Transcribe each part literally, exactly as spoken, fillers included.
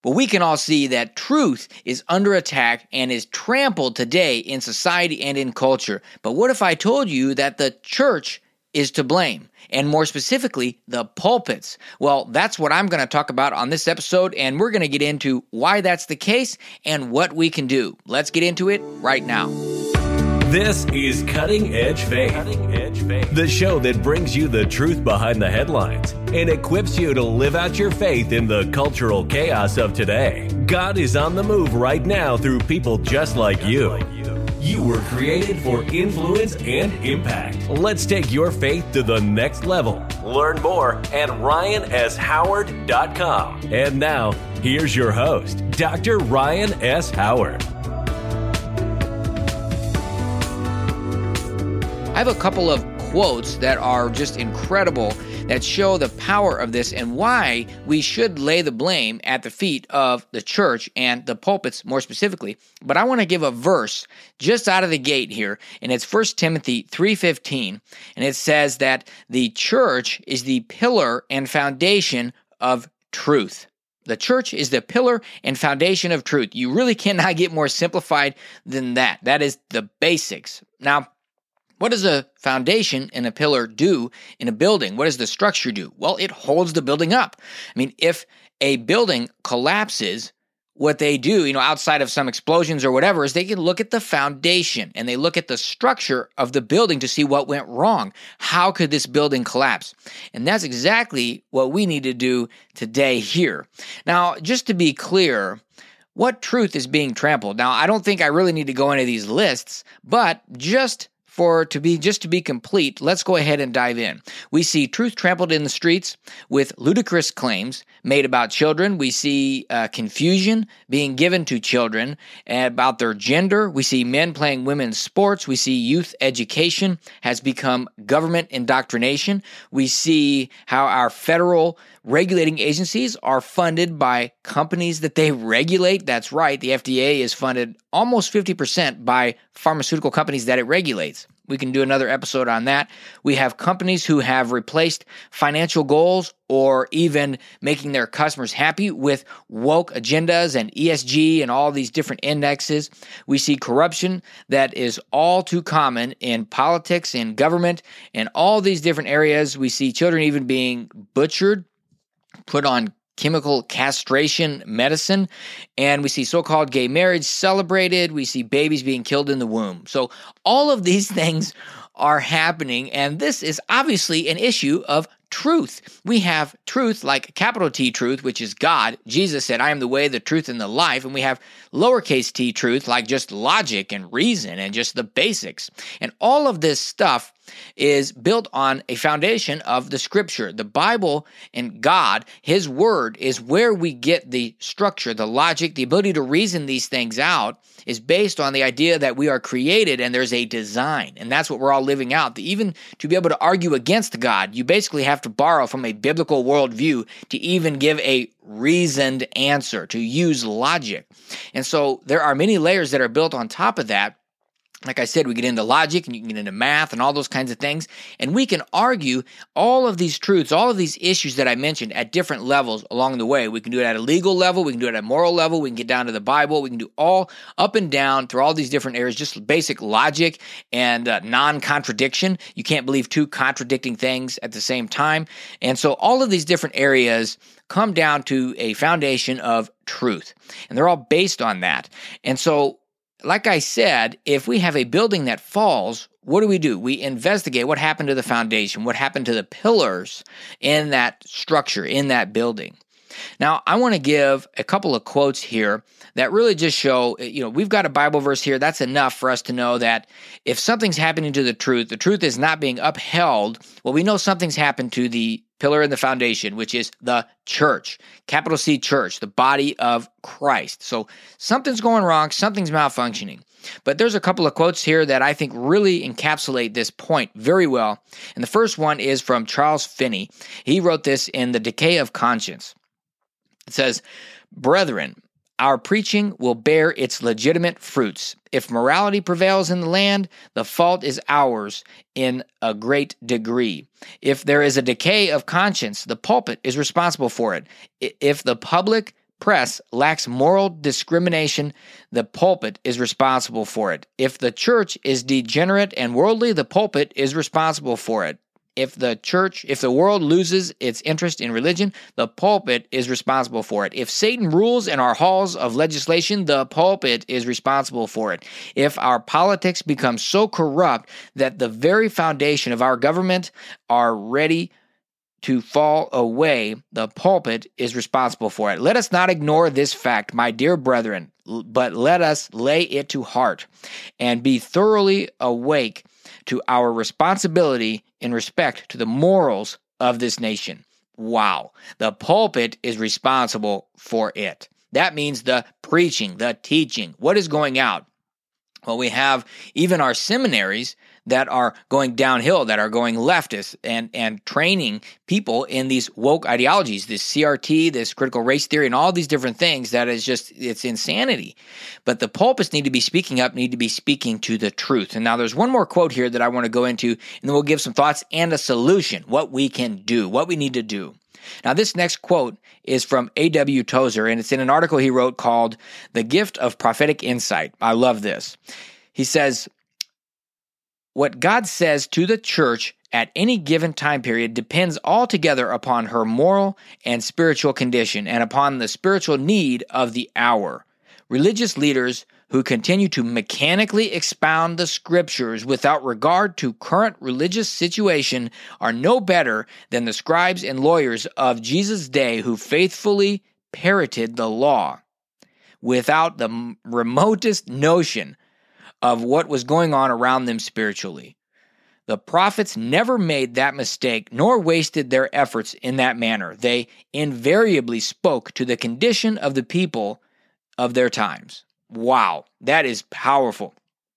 But we can all see that truth is under attack and is trampled today in society and in culture. But what if I told you that the church is to blame, and more specifically, the pulpits? Well, that's what I'm going to talk about on this episode, and we're going to get into why that's the case and what we can do. Let's get into it right now. This is Cutting Edge Faith, Cutting Edge Faith, the show that brings you the truth behind the headlines and equips you to live out your faith in the cultural chaos of today. God is on the move right now through people just like you. You were created for influence and impact. Let's take your faith to the next level. Learn more at ryan s howard dot com. And now, here's your host, Doctor Ryan S. Howard. I have a couple of quotes that are just incredible that show the power of this and why we should lay the blame at the feet of the church and the pulpits more specifically. But I want to give a verse just out of the gate here, and it's First Timothy three fifteen, and it says that the church is the pillar and foundation of truth. The church is the pillar and foundation of truth. You really cannot get more simplified than that. That is the basics. Now, what does a foundation and a pillar do in a building? What does the structure do? Well, it holds the building up. I mean, if a building collapses, what they do, you know, outside of some explosions or whatever, is they can look at the foundation and they look at the structure of the building to see what went wrong. How could this building collapse? And that's exactly what we need to do today here. Now, just to be clear, what truth is being trampled? Now, I don't think I really need to go into these lists, but just For to be just to be complete, let's go ahead and dive in. We see truth trampled in the streets with ludicrous claims made about children. We see uh, confusion being given to children about their gender. We see men playing women's sports. We see youth education has become government indoctrination. We see how our federal regulating agencies are funded by companies that they regulate. That's right. The F D A is funded almost fifty percent by pharmaceutical companies that it regulates. We can do another episode on that. We have companies who have replaced financial goals or even making their customers happy with woke agendas and E S G and all these different indexes. We see corruption that is all too common in politics, in government, and all these different areas. We see children even being butchered, put on chemical castration medicine, and we see so-called gay marriage celebrated. We see babies being killed in the womb. So all of these things are happening, and this is obviously an issue of truth. We have truth like capital T truth, which is God. Jesus said, I am the way, the truth, and the life. And we have lowercase t truth like just logic and reason and just the basics. And all of this stuff is built on a foundation of the scripture. The Bible and God, his word, is where we get the structure, the logic, the ability to reason these things out is based on the idea that we are created and there's a design. And that's what we're all living out. Even to be able to argue against God, you basically have to borrow from a biblical worldview to even give a reasoned answer, to use logic. And so there are many layers that are built on top of that. Like I said, we get into logic and you can get into math and all those kinds of things. And we can argue all of these truths, all of these issues that I mentioned at different levels along the way. We can do it at a legal level. We can do it at a moral level. We can get down to the Bible. We can do all up and down through all these different areas, just basic logic and uh, non-contradiction. You can't believe two contradicting things at the same time. And so all of these different areas come down to a foundation of truth. And they're all based on that. And so like I said, if we have a building that falls, what do we do? We investigate what happened to the foundation, what happened to the pillars in that structure, in that building. Now, I want to give a couple of quotes here that really just show, you know, we've got a Bible verse here. That's enough for us to know that if something's happening to the truth, the truth is not being upheld, well, we know something's happened to the pillar and the foundation, which is the church, capital C church, the body of Christ. So something's going wrong, something's malfunctioning. But there's a couple of quotes here that I think really encapsulate this point very well. And the first one is from Charles Finney. He wrote this in The Decay of Conscience. It says, "Brethren, our preaching will bear its legitimate fruits. If morality prevails in the land, the fault is ours in a great degree. If there is a decay of conscience, the pulpit is responsible for it. If the public press lacks moral discrimination, the pulpit is responsible for it. If the church is degenerate and worldly, the pulpit is responsible for it. If the church, if the world loses its interest in religion, the pulpit is responsible for it. If Satan rules in our halls of legislation, the pulpit is responsible for it. If our politics become so corrupt that the very foundation of our government are ready to fall away, the pulpit is responsible for it. Let us not ignore this fact, my dear brethren, but let us lay it to heart and be thoroughly awake to our responsibility in respect to the morals of this nation. Wow. The pulpit is responsible for it. That means the preaching, the teaching, what is going out. Well, we have even our seminaries that are going downhill, that are going leftist and, and training people in these woke ideologies, this C R T, this critical race theory, and all these different things that is just, it's insanity. But the pulpits need to be speaking up, need to be speaking to the truth. And now there's one more quote here that I want to go into, and then we'll give some thoughts and a solution, what we can do, what we need to do. Now, this next quote is from A W Tozer, and it's in an article he wrote called The Gift of Prophetic Insight. I love this. He says, what God says to the church at any given time period depends altogether upon her moral and spiritual condition and upon the spiritual need of the hour. Religious leaders who continue to mechanically expound the scriptures without regard to current religious situation are no better than the scribes and lawyers of Jesus' day who faithfully parroted the law without the remotest notion of what was going on around them spiritually. The prophets never made that mistake nor wasted their efforts in that manner. They invariably spoke to the condition of the people of their times. Wow, that is powerful.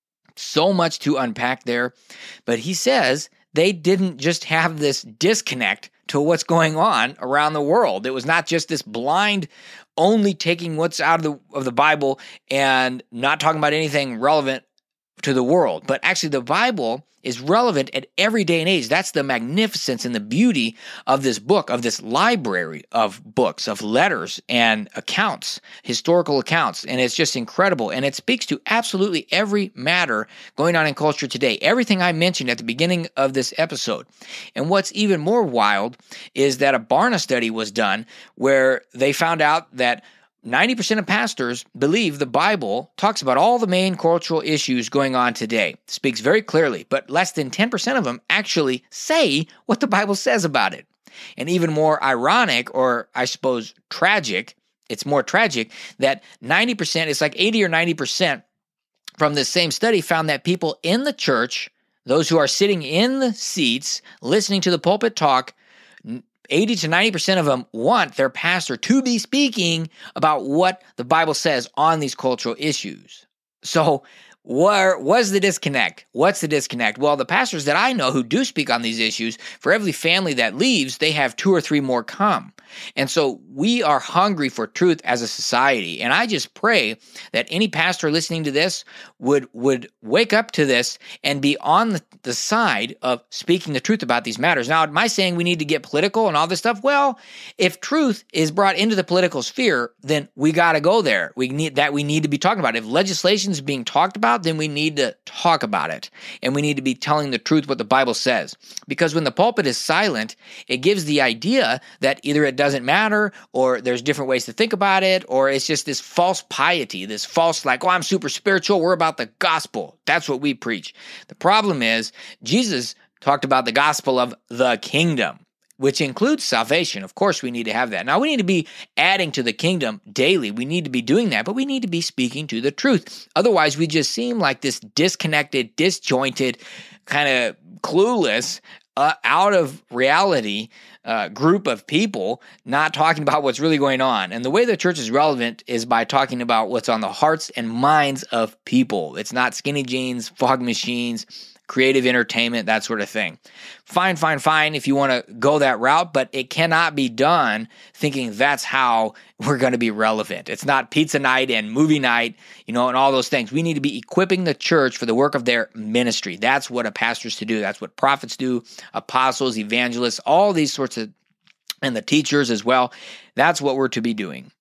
So much to unpack there. But he says they didn't just have this disconnect to what's going on around the world. It was not just this blind only taking what's out of the of the Bible and not talking about anything relevant to the world. But actually the Bible is relevant at every day and age. That's the magnificence and the beauty of this book, of this library of books, of letters and accounts, historical accounts. And it's just incredible. And it speaks to absolutely every matter going on in culture today. Everything I mentioned at the beginning of this episode. And what's even more wild is that a Barna study was done where they found out that ninety percent of pastors believe the Bible talks about all the main cultural issues going on today. It speaks very clearly, but less than ten percent of them actually say what the Bible says about it. And even more ironic, or I suppose tragic, it's more tragic that ninety percent, it's like eighty or ninety percent from this same study found that people in the church, those who are sitting in the seats, listening to the pulpit talk, eighty to ninety percent of them want their pastor to be speaking about what the Bible says on these cultural issues. So where was the disconnect? What's the disconnect? Well, the pastors that I know who do speak on these issues, for every family that leaves, they have two or three more come. And so we are hungry for truth as a society. And I just pray that any pastor listening to this would, would wake up to this and be on the, the side of speaking the truth about these matters. Now, am I saying we need to get political and all this stuff? Well, if truth is brought into the political sphere, then we got to go there. We need that. We need to be talking about it. If legislation is being talked about, then we need to talk about it. And we need to be telling the truth what the Bible says. Because when the pulpit is silent, it gives the idea that either it doesn't matter, or there's different ways to think about it, or it's just this false piety, this false like, oh, I'm super spiritual, we're about the gospel. That's what we preach. The problem is Jesus talked about the gospel of the kingdom, which includes salvation. Of course, we need to have that. Now, we need to be adding to the kingdom daily. We need to be doing that, but we need to be speaking to the truth. Otherwise, we just seem like this disconnected, disjointed, kind of clueless, uh, out of reality uh, group of people not talking about what's really going on. And the way the church is relevant is by talking about what's on the hearts and minds of people. It's not skinny jeans, fog machines, creative entertainment, that sort of thing. Fine, fine, fine if you want to go that route, but it cannot be done thinking that's how we're going to be relevant. It's not pizza night and movie night, you know, and all those things. We need to be equipping the church for the work of their ministry. That's what a pastor's to do. That's what prophets do, apostles, evangelists, all these sorts of, and the teachers as well. That's what we're to be doing.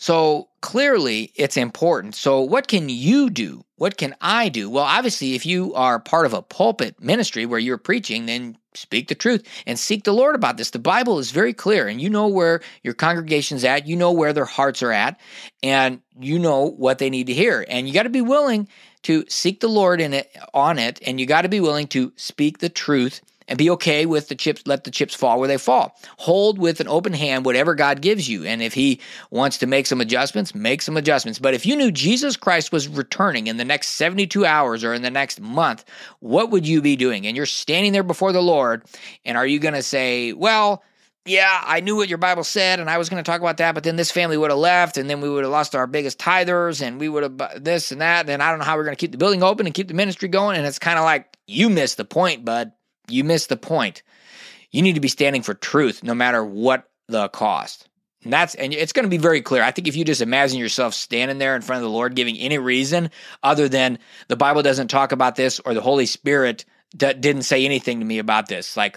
So clearly it's important. So what can you do? What can I do? Well, obviously, if you are part of a pulpit ministry where you're preaching, then speak the truth and seek the Lord about this. The Bible is very clear, and you know where your congregation's at. You know where their hearts are at, and you know what they need to hear. And you got to be willing to seek the Lord in it, on it, and you got to be willing to speak the truth and be okay with the chips, let the chips fall where they fall. Hold with an open hand whatever God gives you. And if he wants to make some adjustments, make some adjustments. But if you knew Jesus Christ was returning in the next seventy-two hours or in the next month, what would you be doing? And you're standing there before the Lord, and are you going to say, well, yeah, I knew what your Bible said, and I was going to talk about that, but then this family would have left, and then we would have lost our biggest tithers, and we would have this and that, and I don't know how we're going to keep the building open and keep the ministry going. And it's kind of like, you missed the point, bud. You missed the point. You need to be standing for truth no matter what the cost. And that's and it's going to be very clear. I think if you just imagine yourself standing there in front of the Lord giving any reason other than the Bible doesn't talk about this or the Holy Spirit d- didn't say anything to me about this, like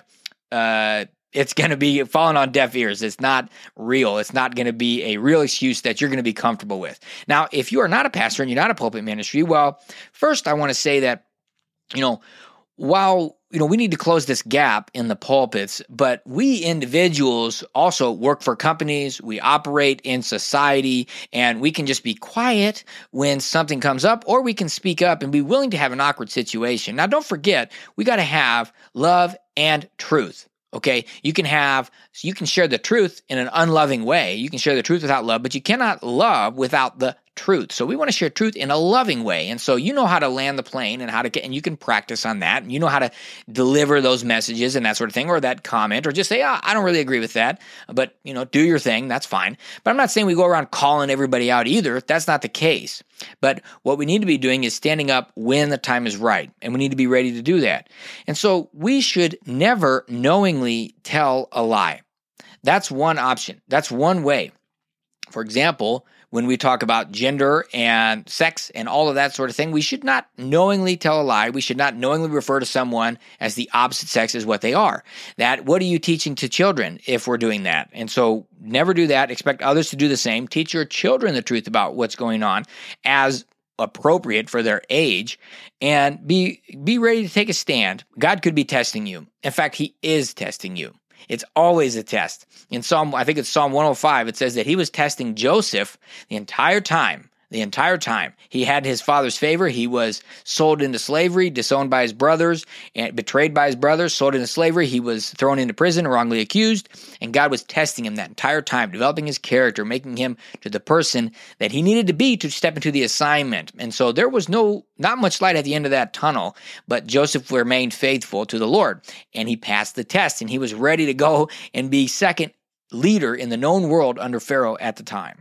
uh, it's going to be falling on deaf ears. It's not real. It's not going to be a real excuse that you're going to be comfortable with. Now, if you are not a pastor and you're not a pulpit ministry, well, first I want to say that, you know, while, you know, we need to close this gap in the pulpits, but we individuals also work for companies, we operate in society, and we can just be quiet when something comes up, or we can speak up and be willing to have an awkward situation. Now, don't forget, we got to have love and truth. Okay, you can have, you can share the truth in an unloving way. You can share the truth without love, but you cannot love without the truth. So we want to share truth in a loving way. And so you know how to land the plane and how to get, and you can practice on that. And you know how to deliver those messages and that sort of thing, or that comment, or just say, oh, I don't really agree with that, but, you know, do your thing. That's fine. But I'm not saying we go around calling everybody out either. That's not the case. But what we need to be doing is standing up when the time is right. And we need to be ready to do that. And so we should never knowingly tell a lie. That's one option. That's one way. For example, when we talk about gender and sex and all of that sort of thing, we should not knowingly tell a lie. We should not knowingly refer to someone as the opposite sex as what they are. That, what are you teaching to children if we're doing that? And so never do that. Expect others to do the same. Teach your children the truth about what's going on as appropriate for their age, and be be ready to take a stand. God could be testing you. In fact, he is testing you. It's always a test. In Psalm, I think it's Psalm one oh five, it says that he was testing Joseph the entire time. The entire time. He had his father's favor. He was sold into slavery, disowned by his brothers, and betrayed by his brothers, sold into slavery. He was thrown into prison, wrongly accused, and God was testing him that entire time, developing his character, making him to the person that he needed to be to step into the assignment. And so there was no, not much light at the end of that tunnel, but Joseph remained faithful to the Lord, and he passed the test, and he was ready to go and be second leader in the known world under Pharaoh at the time.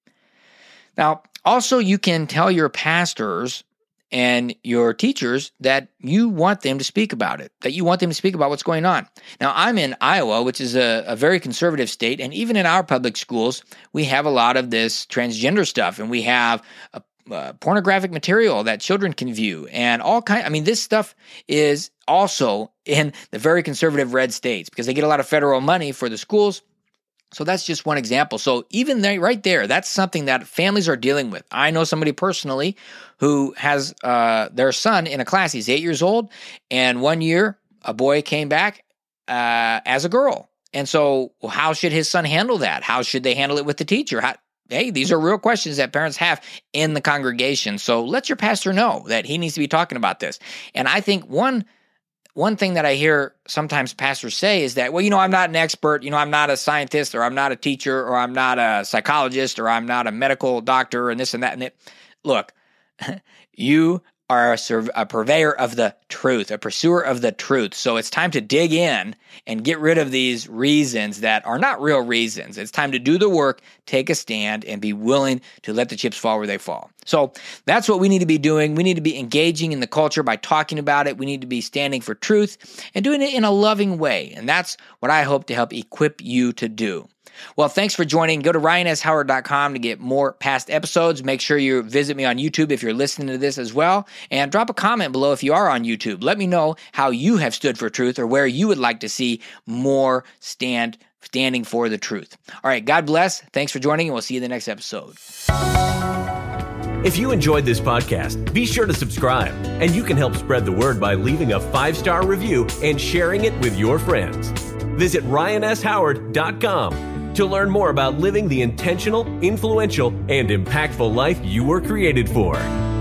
Now, also, you can tell your pastors and your teachers that you want them to speak about it, that you want them to speak about what's going on. Now, I'm in Iowa, which is a, a very conservative state, and even in our public schools, we have a lot of this transgender stuff, and we have a, uh, pornographic material that children can view, and all kind. I mean, this stuff is also in the very conservative red states because they get a lot of federal money for the schools. So that's just one example. So even there, right there, that's something that families are dealing with. I know somebody personally who has uh, their son in a class. He's eight years old, and one year a boy came back uh, as a girl. And so how should his son handle that? How should they handle it with the teacher? How, hey, these are real questions that parents have in the congregation. So let your pastor know that he needs to be talking about this. And I think one One thing that I hear sometimes pastors say is that, well, you know, I'm not an expert, you know, I'm not a scientist, or I'm not a teacher, or I'm not a psychologist, or I'm not a medical doctor, and this and that. And it. Look, you are a, sur- a purveyor of the truth, a pursuer of the truth. So it's time to dig in and get rid of these reasons that are not real reasons. It's time to do the work, take a stand, and be willing to let the chips fall where they fall. So that's what we need to be doing. We need to be engaging in the culture by talking about it. We need to be standing for truth and doing it in a loving way. And that's what I hope to help equip you to do. Well, thanks for joining. Go to ryan s howard dot com to get more past episodes. Make sure you visit me on YouTube if you're listening to this as well. And drop a comment below if you are on YouTube. Let me know how you have stood for truth or where you would like to see more stand standing for the truth. All right, God bless. Thanks for joining, and we'll see you in the next episode. If you enjoyed this podcast, be sure to subscribe, and you can help spread the word by leaving a five-star review and sharing it with your friends. Visit ryan s howard dot com to learn more about living the intentional, influential, and impactful life you were created for.